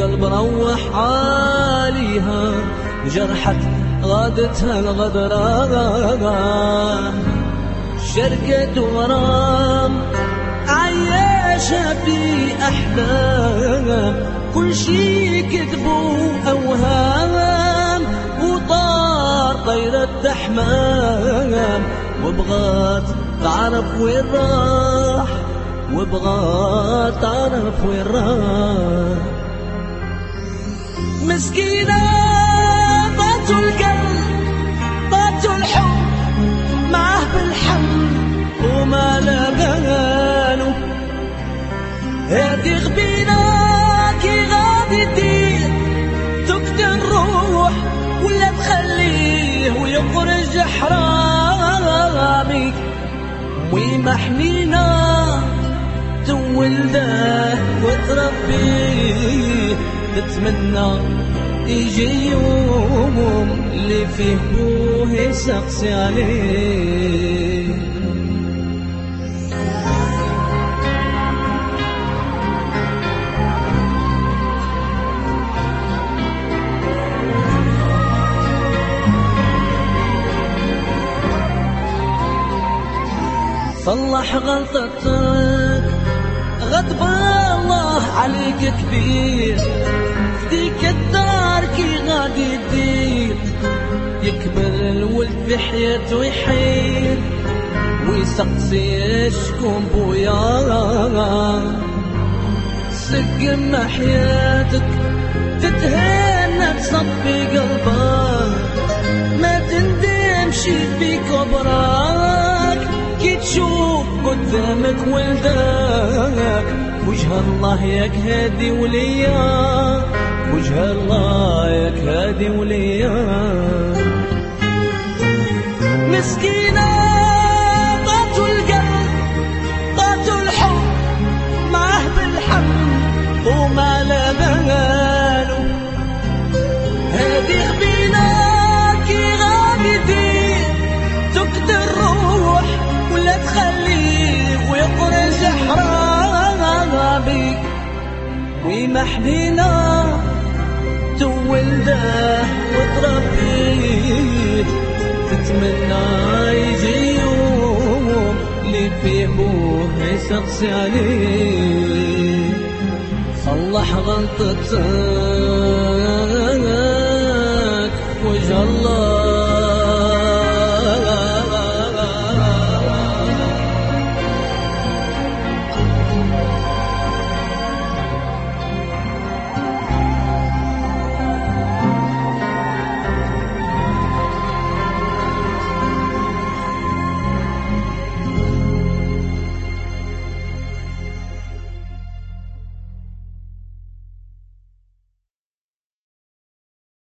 والقلب روح عليها، جرحت غادتها الغدرة، شركة وغرام عياشها في أحلام، كل شي كذب وأوهام، وطار طيرة أحمام، وبغات تعرف وين راح، وبغات تعرف وين راح. مسكينة طاتوا القلب طاتوا الحب معه بالحمل وما لقانو، هادي غبينة كي غادي تدير تقتل الروح ولا تخليه ويخرج حرامي، وما حنينة تولده وتربيه، تتمنى يجي يوم اللي فيه بوه يسقسي عليه. صلح غلطتك غضب الله عليك كبير، فديك الدار كي غادي تدير، يكبر الولد في حياته يحير ويسقسي شكون بويا، سقم حياتك تتهنى تصفي قلبك، ما تندمش في كبرك كي تشوف قدامك ولدك، وجه الله ياك هادي وليا، وجه الله ياك هادي وليا. مسكينة طاتوا القلب طاتوا الحب معه بالحمل وما لقانو، هادي غبينة كي غادي تدير تقتل الروح ولا تخليه ويخرج حرامي، وما حنينة تولده وتربيه، تتمنى يجي يوم اللي فيه بوه يسقسي عليه. صلح غلطتك وجه الله